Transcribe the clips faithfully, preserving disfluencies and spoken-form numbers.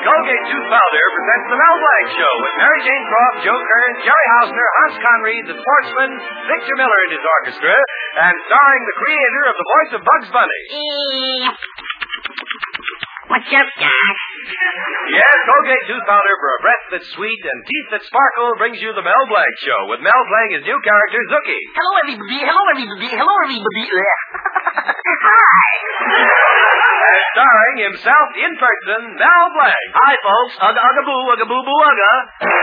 Colgate Tooth Powder presents the Mel Blanc Show with Mary Jane Croft, Joe Kern, Jerry Hausner, Hans Conried, the sportsman, Victor Miller and his orchestra, and starring the creator of the voice of Bugs Bunny. What's up, Doc? Yes, Colgate Tooth Powder for a breath that's sweet and teeth that sparkle brings you the Mel Blanc Show with Mel playing his new character, Zookie. Hello, everybody. Hello, everybody. Hello, everybody. Hi. And starring himself in person, Mel Blanc. Hi, folks. Ugga, ugga, boo, ugga, boo, boo, ugga.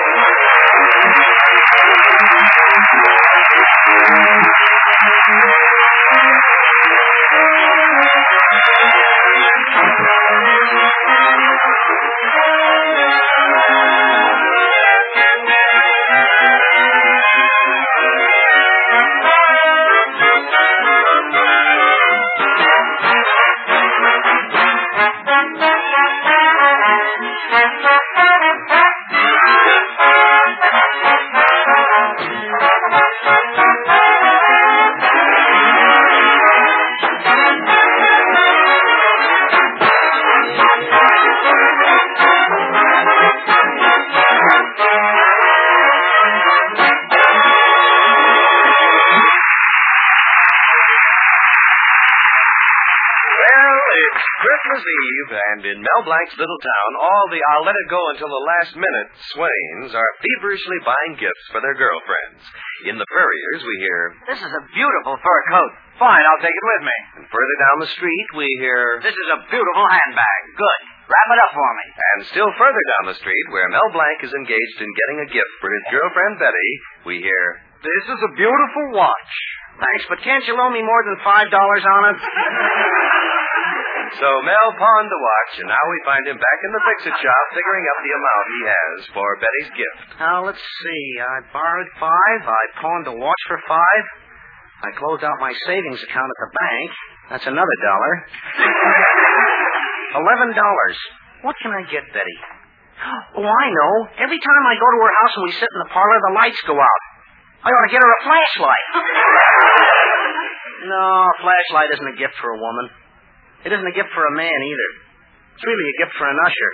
Christmas Eve, and in Mel Blanc's little town, all the I'll let it go until the last minute swains are feverishly buying gifts for their girlfriends. In the Furriers, we hear, "This is a beautiful fur coat. Fine, I'll take it with me." And further down the street, we hear, "This is a beautiful handbag. Good. Wrap it up for me." And still further down the street, where Mel Blanc is engaged in getting a gift for his girlfriend Betty, we hear, "This is a beautiful watch. Thanks, but can't you loan me more than five dollars on it?" So Mel pawned the watch, and now we find him back in the fix-it shop figuring up the amount he has for Betty's gift. Now, let's see. I borrowed five. I pawned the watch for five. I closed out my savings account at the bank. That's another dollar. Eleven dollars. What can I get Betty? Oh, I know. Every time I go to her house and we sit in the parlor, the lights go out. I ought to get her a flashlight. No, a flashlight isn't a gift for a woman. It isn't a gift for a man, either. It's really a gift for an usher.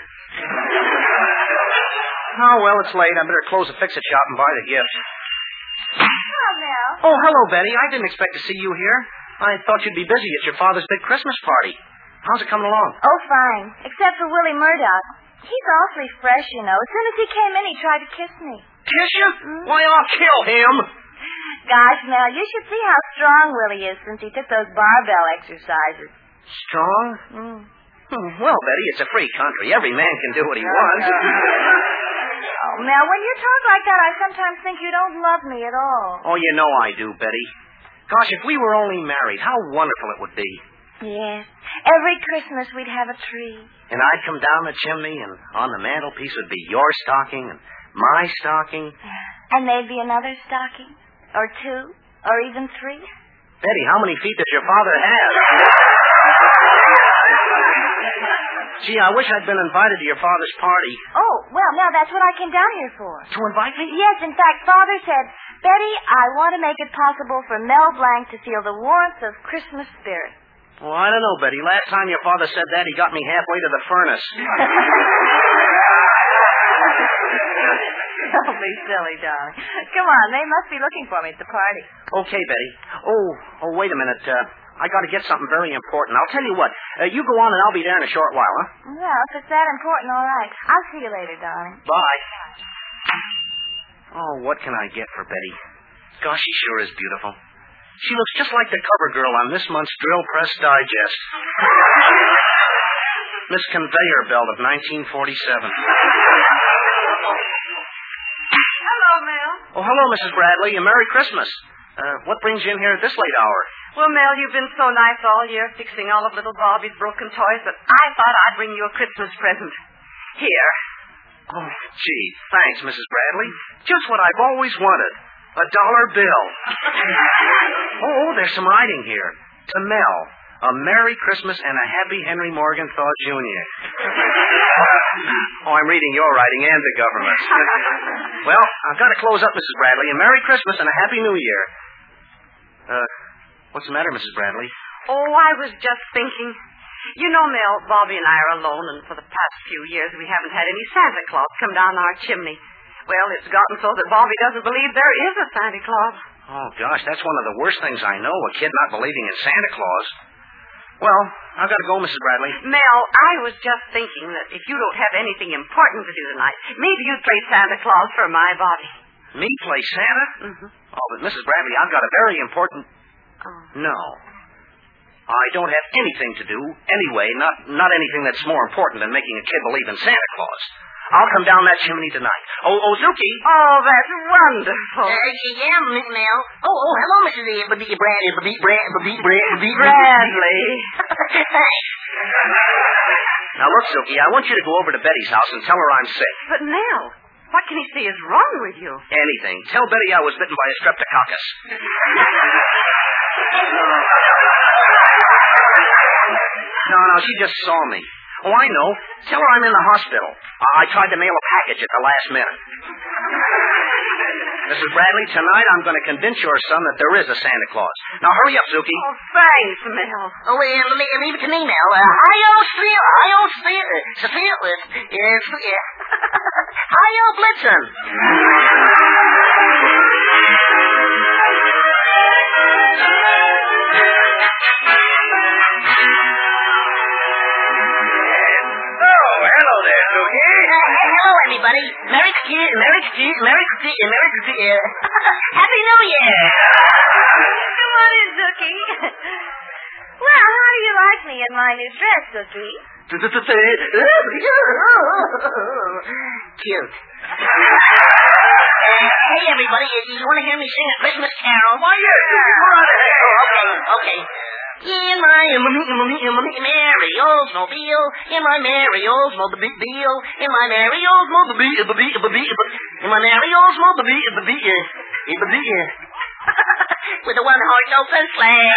Oh, well, it's late. I better close the fix-it shop and buy the gift. Hello, Mel. Oh, hello, Betty. I didn't expect to see you here. I thought you'd be busy at your father's big Christmas party. How's it coming along? Oh, fine. Except for Willie Murdoch. He's awfully fresh, you know. As soon as he came in, he tried to kiss me. Kiss you? Mm-hmm. Why, I'll kill him. Gosh, Mel, you should see how strong Willie is since he took those barbell exercises. Strong? Mm. Hmm, well, Betty, it's a free country. Every man can do what he wants. Oh, Mel, when you talk like that, I sometimes think you don't love me at all. Oh, you know I do, Betty. Gosh, if we were only married, how wonderful it would be. Yes. Every Christmas we'd have a tree. And I'd come down the chimney, and on the mantelpiece would be your stocking and my stocking. And maybe another stocking. Or two. Or even three. Betty, how many feet does your father have? Gee, I wish I'd been invited to your father's party. Oh, well, Mel, that's what I came down here for. To invite me? Yes, in fact, Father said, "Betty, I want to make it possible for Mel Blanc to feel the warmth of Christmas spirit." Well, I don't know, Betty. Last time your father said that, he got me halfway to the furnace. Don't be silly, darling. Come on, they must be looking for me at the party. Okay, Betty. Oh, oh, wait a minute. Uh, I got to get something very important. I'll tell you what. Uh, you go on, and I'll be there in a short while, huh? Well, if it's that important, all right. I'll see you later, darling. Bye. Oh, what can I get for Betty? Gosh, she sure is beautiful. She looks just like the cover girl on this month's Drill Press Digest. Miss Conveyor Belt of nineteen forty-seven. Hello, Mel. Oh, hello, Missus Bradley, and Merry Christmas. Uh, what brings you in here at this late hour? Well, Mel, you've been so nice all year fixing all of little Bobby's broken toys that I thought I'd bring you a Christmas present. Here. Oh, gee, thanks, Missus Bradley. Just what I've always wanted. A dollar bill. Oh, there's some writing here. To Mel, a Merry Christmas and a Happy Henry Morgenthau Junior Oh, I'm reading your writing and the government's. Well, I've got to close up, Missus Bradley. A Merry Christmas and a Happy New Year. Uh, what's the matter, Missus Bradley? Oh, I was just thinking. You know, Mel, Bobby and I are alone, and for the past few years we haven't had any Santa Claus come down our chimney. Well, it's gotten so that Bobby doesn't believe there is a Santa Claus. Oh, gosh, that's one of the worst things I know, a kid not believing in Santa Claus. Well, I've got to go, Missus Bradley. Mel, I was just thinking that if you don't have anything important to do tonight, maybe you'd play Santa Claus for my Bobby. Me play Santa? Mm-hmm. Oh, but Missus Bradley, I've got a very important... Oh. No. I don't have anything to do, anyway, not not anything that's more important than making a kid believe in Santa Claus. I'll come down that chimney tonight. Oh, oh, Zuki. Oh, that's wonderful. Uh, yeah, Miss Mel. Oh, oh, hello, Missus E. Bradley, Bradley, Bradley, Bradley, Bradley. Thanks. Now, look, Zuki, I want you to go over to Betty's house and tell her I'm sick. But, Mel, what can he say is wrong with you? Anything. Tell Betty I was bitten by a streptococcus. No, no, she just saw me. Oh, I know. Tell her I'm in the hospital. I tried to mail a package at the last minute. Missus Bradley, tonight I'm going to convince your son that there is a Santa Claus. Now, hurry up, Zuki. Oh, thanks, Mel. Oh, uh, leave, leave it to me now. Uh, hi-yo, Steel. Hi-yo, Steel. Steel. Yes, yeah. Hi-yo, Blitzen. Hello, everybody. Merry Christmas, Merry Christmas, Merry Christmas, Merry Christmas. Happy New Year. Come on in, Zookie. Well, how do you like me in my new dress, Zookie? Cute. Uh, hey, everybody, you want to hear me sing a Christmas carol? Why, yes. Oh, okay, okay. In my merry Oldsmobile, in my merry Oldsmobile, in my merry Oldsmobile, in my merry Oldsmobile, with a one-horse open sleigh.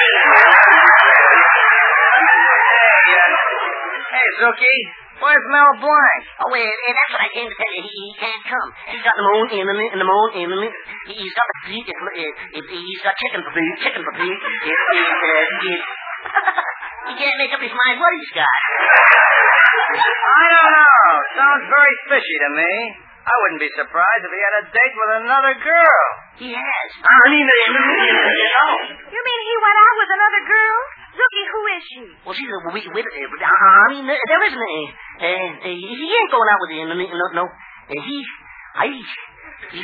Hey, Zuki, where's Mel Blanc? Oh, well, uh, that's what I came to tell you. He, he can't come. He's got the moon in the in the moon in the He's got the pig. Uh, he's got chicken for pig. Chicken for pig. It, it, uh, it, he can't make up his mind what he's got. I don't know. Sounds very fishy to me. I wouldn't be surprised if he had a date with another girl. He has. I mean, you know. You mean he went out with another girl? Zookie, who is she? Well, she's a with. with uh, I mean, uh, there isn't a. Uh, uh, he ain't going out with you. No, no. Uh, he. I. He.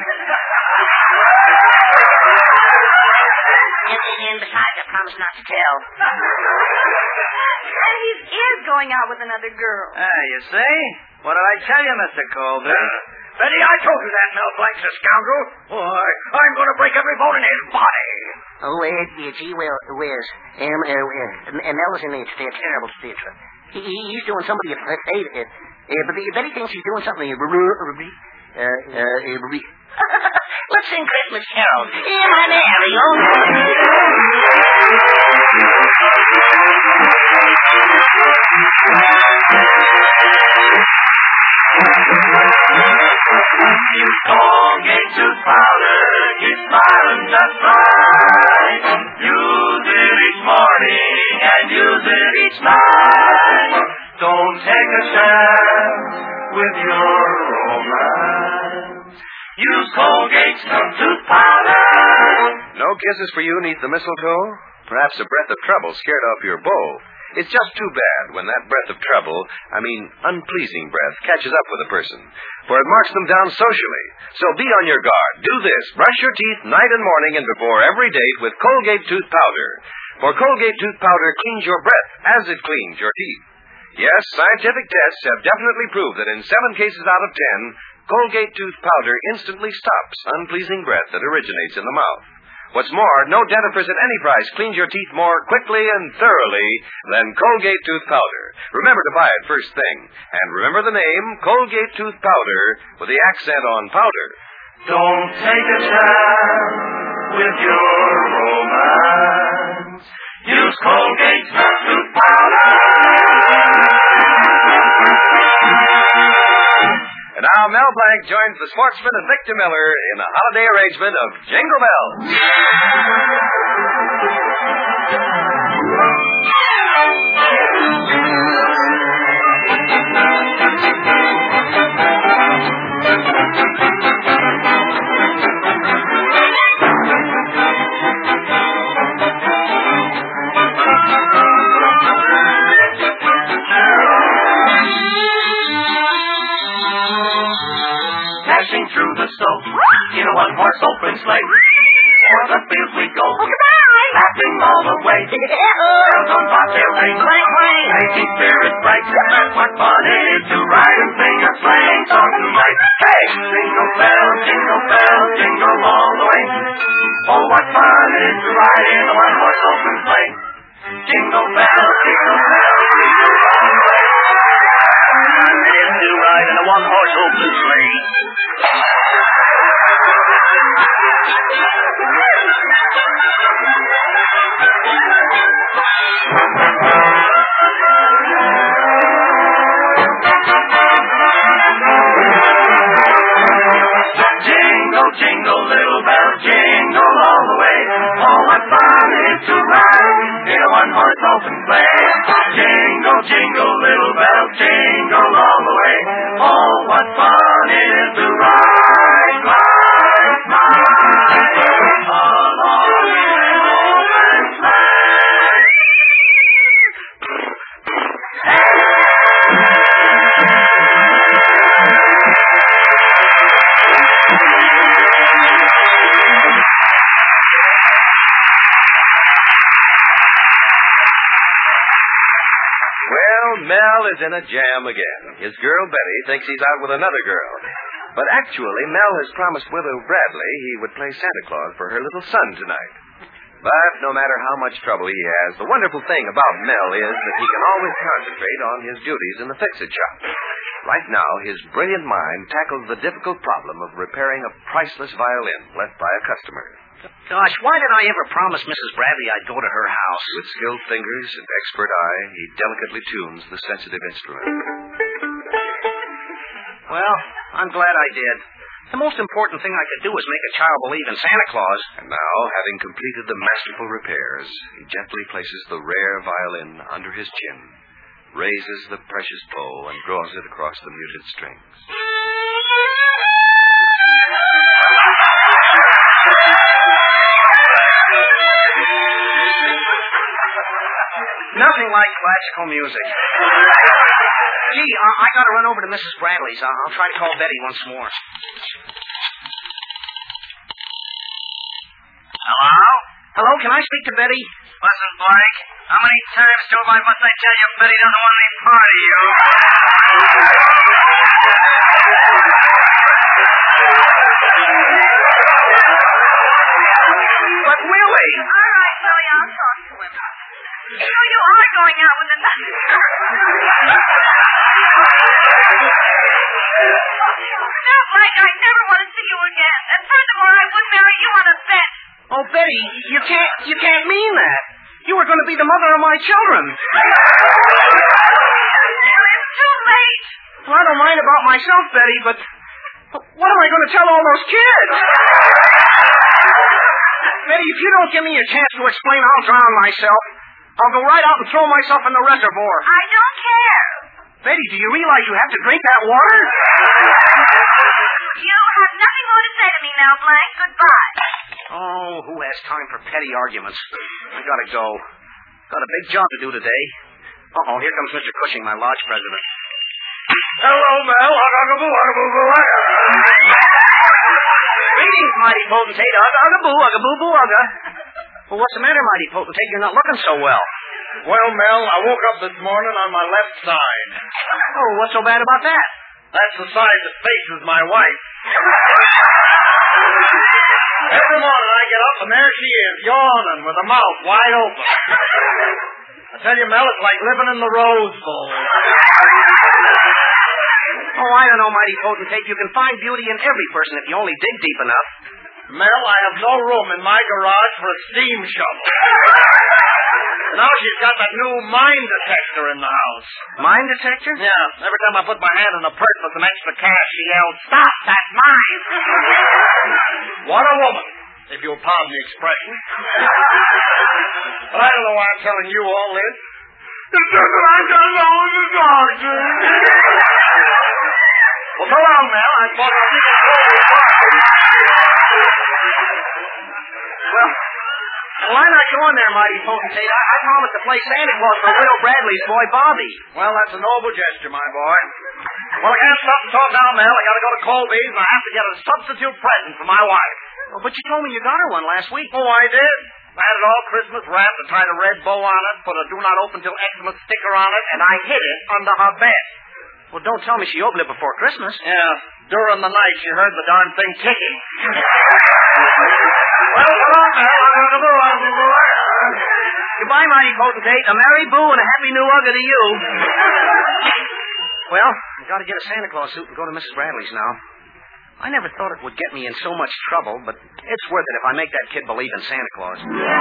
And, and besides, I promised not to tell. And he is going out with another girl. Ah, you see? What did I tell you, Mister Colby? Uh, Betty, I told you that Mel Blanc's a scoundrel. Why, I'm going to break every bone in his body. Oh, uh, gee, well, where's... Um, uh, uh, Mel is in a, a terrible state. He, he's doing somebody a favor. Uh, uh, but Betty thinks he's doing something... Uh, uh, uh, let's sing Christmas carols. In my merry old... Use Colgate tooth powder, keep smiling just right. Use it each morning and use it each night. Don't take a chance with your romance. Use Colgate's tooth powder. No kisses for you neath the mistletoe? Perhaps a breath of trouble scared off your beau. It's just too bad when that breath of trouble, I mean unpleasing breath, catches up with a person, for it marks them down socially. So be on your guard. Do this. Brush your teeth night and morning and before every date with Colgate tooth powder. For Colgate tooth powder cleans your breath as it cleans your teeth. Yes, scientific tests have definitely proved that in seven cases out of ten, Colgate tooth powder instantly stops unpleasing breath that originates in the mouth. What's more, no dentifrice at any price cleans your teeth more quickly and thoroughly than Colgate tooth powder. Remember to buy it first thing. And remember the name, Colgate tooth powder, with the accent on powder. Don't take a chance with your romance. Use Colgate tooth powder. And now Mel Blanc joins the sportsman and Victor Miller in a holiday arrangement of Jingle Bells. jingle. In a one-horse open sleigh. O'er the fields we go. Oh, goodbye. Laughing all the way. Bells on bobtail ring. Clang, clang. Making spirits bright. What fun it is to ride and sing a sleighing song tonight. Hey! Jingle bells, jingle bells, jingle all the way. Oh, what fun it is to ride in a one-horse open sleigh. Jingle bells, jingle bells, jingle all the way. It is to ride in a one-horse open sleigh. Jingle, jingle, little bells, jingle all the way. Oh, what fun it is to ride in a one-horse open sleigh. Jingle, jingle, little bells, jingle all the way. Oh, what fun it is to ride, ride, ride along in an open sleigh. Well, Mel is in a jam again. His girl, Betty, thinks he's out with another girl. But actually, Mel has promised Widow Bradley he would play Santa Claus for her little son tonight. But no matter how much trouble he has, the wonderful thing about Mel is that he can always concentrate on his duties in the fix-it shop. Right now, his brilliant mind tackles the difficult problem of repairing a priceless violin left by a customer. Gosh, why did I ever promise Missus Bradley I'd go to her house? With skilled fingers and expert eye, he delicately tunes the sensitive instrument. Well, I'm glad I did. The most important thing I could do was make a child believe in Santa Claus. And now, having completed the masterful repairs, he gently places the rare violin under his chin, raises the precious bow, and draws it across the muted strings. Nothing like classical music. Gee, I, I gotta run over to Missus Bradley's. I'll, I'll try to call Betty once more. Hello? Hello, can I speak to Betty? Listen, Blake. How many times, Joe, must I tell you Betty doesn't want any part of you? But Willie! All right, Willie, I'll talk to him. You know, you are going out with another girl. No, Blake, I never want to see you again. And furthermore, I wouldn't marry you on a bet. Oh, Betty, you can't, you can't mean that. You were going to be the mother of my children. It's too late. Well, I don't mind about myself, Betty, but what am I going to tell all those kids? Betty, if you don't give me a chance to explain, I'll drown myself. I'll go right out and throw myself in the reservoir. I don't care. Betty, do you realize you have to drink that water? You have nothing more to say to me now, Blank. Goodbye. Oh, who has time for petty arguments? I gotta go. Got a big job to do today. Uh-oh, here comes Mister Cushing, my lodge president. Hello, Mel. Ugga-boo, ugga-boo, ugga. Greetings, mighty potentate. Ugga, ugga-boo, ugga-boo-boo, ugga. Well, what's the matter, mighty potentate? You're not looking so well. Well, Mel, I woke up this morning on my left side. Oh, what's so bad about that? That's the side that faces my wife. Every morning I get up and there she is, yawning with her mouth wide open. I tell you, Mel, it's like living in the Rose Bowl. Oh, I don't know, mighty potentate. You can find beauty in every person if you only dig deep enough. Mel, I have no room in my garage for a steam shovel. Now she's got that new mine detector in the house. Mine detector? Yeah. Every time I put my hand in the purse with some extra cash, she yells, "Stop, that's mine!" What a woman, if you'll pardon the expression. But I don't know why I'm telling you all this. It's just that I don't know what to talk to. Well, so long, Mel. I thought I'd see you. Well, why not go in there, mighty potentate? I, I promised to play Santa Claus for Widow Bradley's boy, Bobby. Well, that's a noble gesture, my boy. Well, I can't stop and talk now, Mel. I gotta go to Colby's, and I have to get a substitute present for my wife. Oh, but you told me you got her one last week. Oh, I did. I had it all Christmas wrapped and tied a red bow on it, put a do not open till Xmas sticker on it, and I hid it under her bed. Well, don't tell me she opened it before Christmas. Yeah, during the night she heard the darn thing ticking. Well, come on, Mel. I'm going to go on. Goodbye, mighty potentate. A merry boo and a happy new ugga to you. Well, I gotta get a Santa Claus suit and go to Missus Bradley's now. I never thought it would get me in so much trouble, but it's worth it if I make that kid believe in Santa Claus.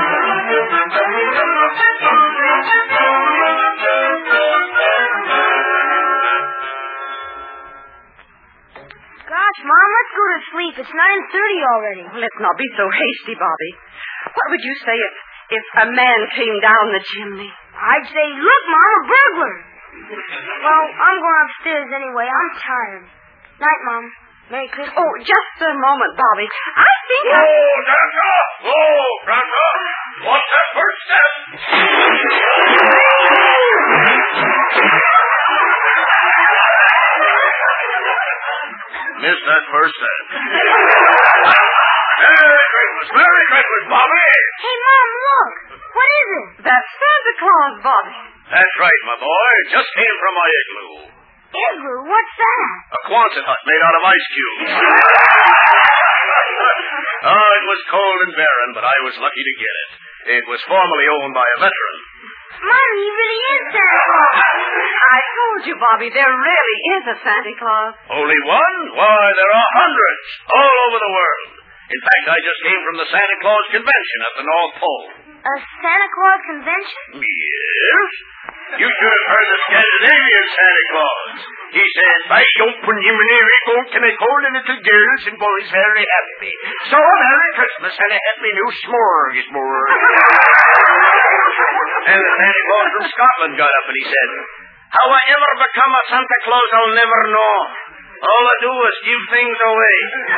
Gosh, Mom, let's go to sleep. It's nine thirty already. Well, let's not be so hasty, Bobby. What would you say if, if a man came down the chimney? I'd say, look, Mom, a burglar. Well, I'm going upstairs anyway. I'm tired. Night, Mom. Merry Christmas. Oh, just a moment, Bobby. I think Oh, I... Grandpa! Oh, Grandpa! What's that first step? Missed that first step. Merry Christmas! Merry Christmas, Bobby! Hey, Mom, look. What is it? That's Santa Claus, Bobby. That's right, my boy. Just came from my igloo. Igloo? What's that? A Quonset hut made out of ice cubes. Oh, it was cold and barren, but I was lucky to get it. It was formerly owned by a veteran. Mom, he really is Santa Claus. I told you, Bobby, there really is a Santa Claus. Only one? Why, there are hundreds all over the world. In fact, I just came from the Santa Claus Convention at the North Pole. A Santa Claus convention? Yes? You should have heard the Scandinavian Santa Claus. He said, I open him and every go to make all the little girls and boys very happy. So, Merry Christmas and a happy new smorgasbord. And the Santa Claus from Scotland got up and he said, how I ever become a Santa Claus, I'll never know. All I do is give things away.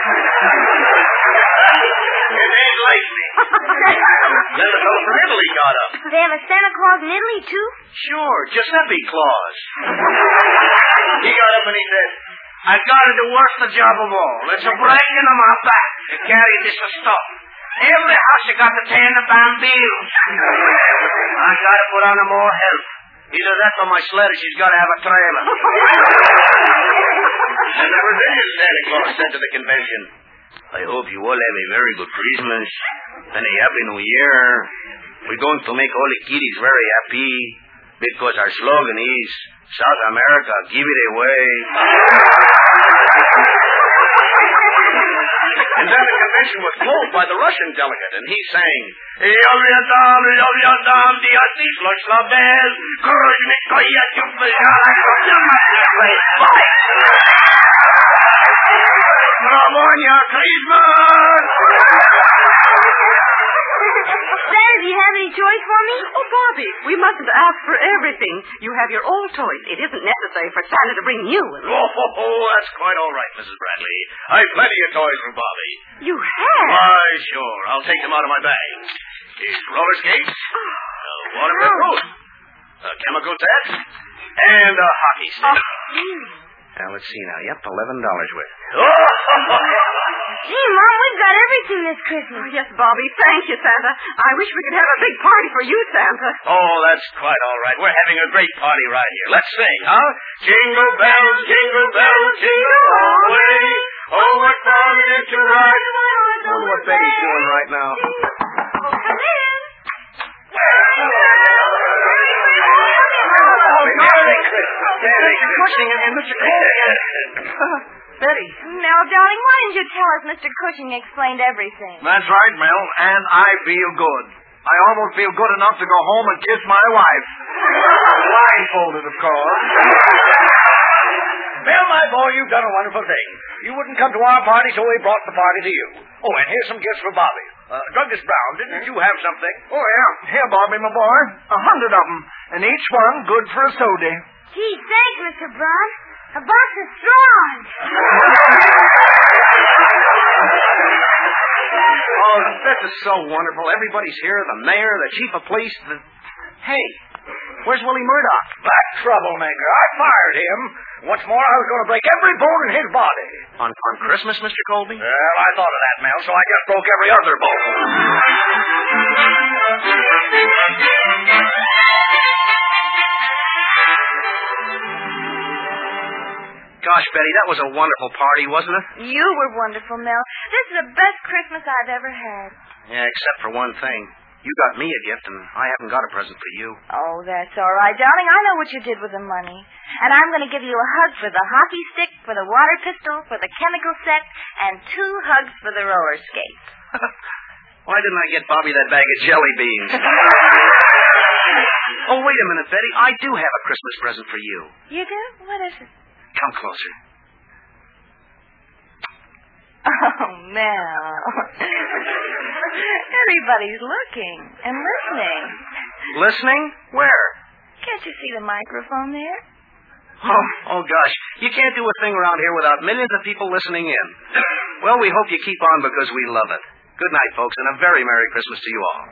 It ain't like me. Then the fellow from Italy got up. They have a Santa Claus in Italy, too? Sure, Giuseppe Claus. He got up and he said, I gotta do worse the job of all. It's a breaking on my back to carry this stuff. Every house you got to pay in the damn bills. I gotta put on a more help. Either that or my sled, she's gotta have a trailer. And the Brazilian Santa Claus said to the convention, I hope you all have a very good Christmas and a happy New Year. We're going to make all the kiddies very happy because our slogan is South America, give it away. And then the convention was closed by the Russian delegate, and he sang, Yom-yadam, yom-yadam, diatis, losh la bel, krojnikoya, Ramonia, Christmas! Santa, do you have any toys for me? Oh, Bobby, we mustn't ask for everything. You have your old toys. It isn't necessary for Santa to bring new ones. Oh, oh, oh, that's quite all right, Missus Bradley. I've plenty of toys for Bobby. You have? Why, sure. I'll take them out of my bag. Here's roller skates, a waterproof boat, a chemical set, and a hockey stick. Oh, really? Now, let's see now. Yep, eleven dollars worth. Gee, Mom, we've got everything this Christmas. Oh, yes, Bobby. Thank you, Santa. I wish we could have a big party for you, Santa. Oh, that's quite all right. We're having a great party right here. Let's sing, huh? Jingle bells, jingle bells, jingle all the way. Oh, what fun it is to ride. I wonder what Betty's doing right now. Come in. Merry Christmas. Mister Cushing and Mister Cole. Betty. Mel, darling, why didn't you tell us Mister Cushing explained everything? That's right, Mel, and I feel good. I almost feel good enough to go home and kiss my wife. Blindfolded, of course. Mel, my boy, you've done a wonderful thing. You wouldn't come to our party, so we brought the party to you. Oh, and here's some gifts for Bobby. Uh, Douglas Brown, didn't you have something? Oh, yeah. Here, Bobby, my boy. A hundred of them. And each one good for a soda. Gee, thanks, Mister Brown. A box of straws. Oh, this is so wonderful. Everybody's here. The mayor, the chief of police, the... Hey, Where's Willie Murdoch? That troublemaker. I fired him. What's more, I was going to break every bone in his body. On, on Christmas, Mister Colby? Well, I thought of that, Mel, so I just broke every other bone. Gosh, Betty, that was a wonderful party, wasn't it? You were wonderful, Mel. This is the best Christmas I've ever had. Yeah, except for one thing. You got me a gift, and I haven't got a present for you. Oh, that's all right, darling. I know what you did with the money. And I'm going to give you a hug for the hockey stick, for the water pistol, for the chemical set, and two hugs for the roller skates. Why didn't I get Bobby that bag of jelly beans? Oh, wait a minute, Betty. I do have a Christmas present for you. You do? What is it? Come closer. Oh, Mel. Everybody's looking and listening. Listening? Where? Can't you see the microphone there? Oh, oh, gosh. You can't do a thing around here without millions of people listening in. Well, we hope you keep on because we love it. Good night, folks, and a very Merry Christmas to you all.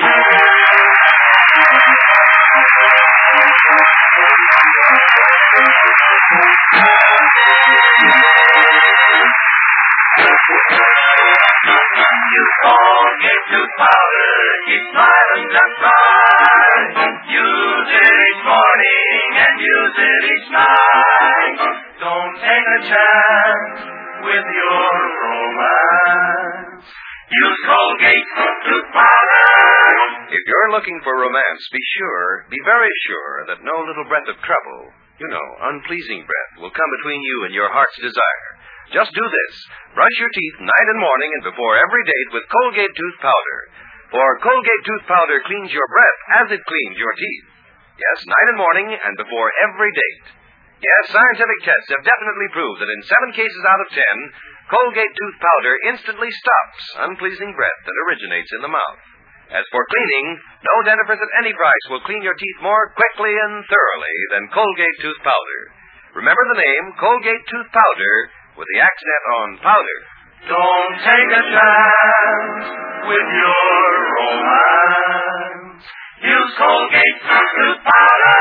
Use Colgate tooth powder, keep smiling just right. Use it each morning and use it each night. Don't take a chance with your romance. Use Colgate tooth powder. If you're looking for romance, be sure, be very sure that no little breath of trouble, you know, unpleasing breath, will come between you and your heart's desire. Just do this. Brush your teeth night and morning and before every date with Colgate tooth powder. For Colgate tooth powder cleans your breath as it cleans your teeth. Yes, night and morning and before every date. Yes, scientific tests have definitely proved that in seven cases out of ten, Colgate tooth powder instantly stops unpleasing breath that originates in the mouth. As for cleaning, no dentifrice at any price will clean your teeth more quickly and thoroughly than Colgate tooth powder. Remember the name Colgate tooth powder with the accent on powder. Don't take a chance with your romance. Use Colgate tooth powder.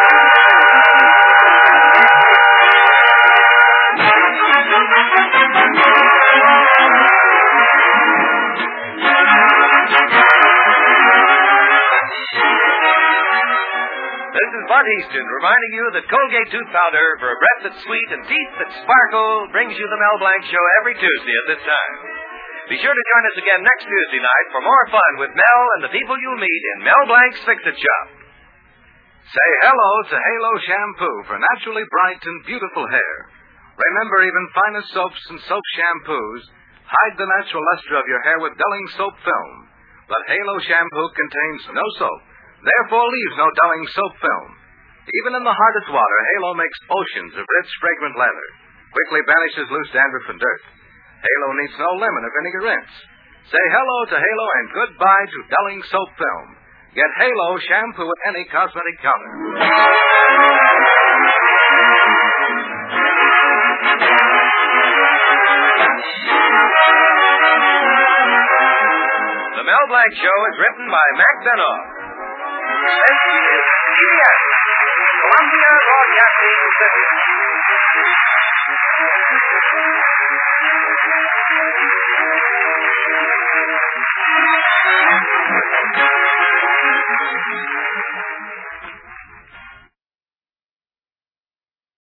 This is Bud Easton reminding you that Colgate tooth powder for a breath that's sweet and teeth that sparkle brings you the Mel Blanc Show every Tuesday at this time. Be sure to join us again next Tuesday night for more fun with Mel and the people you'll meet in Mel Blanc's Fix-It Shop. Say hello to Halo Shampoo for naturally bright and beautiful hair. Remember, even finest soaps and soap shampoos hide the natural luster of your hair with dulling soap film. But Halo Shampoo contains no soap, therefore leaves no dulling soap film. Even in the hardest water, Halo makes oceans of rich, fragrant lather. Quickly banishes loose dandruff and dirt. Halo needs no lemon or vinegar rinse. Say hello to Halo and goodbye to dulling soap film. Get Halo shampoo at any cosmetic counter. The Mel Blanc Show is written by Mac Benoff. This is C B S, Columbia Broadcasting System.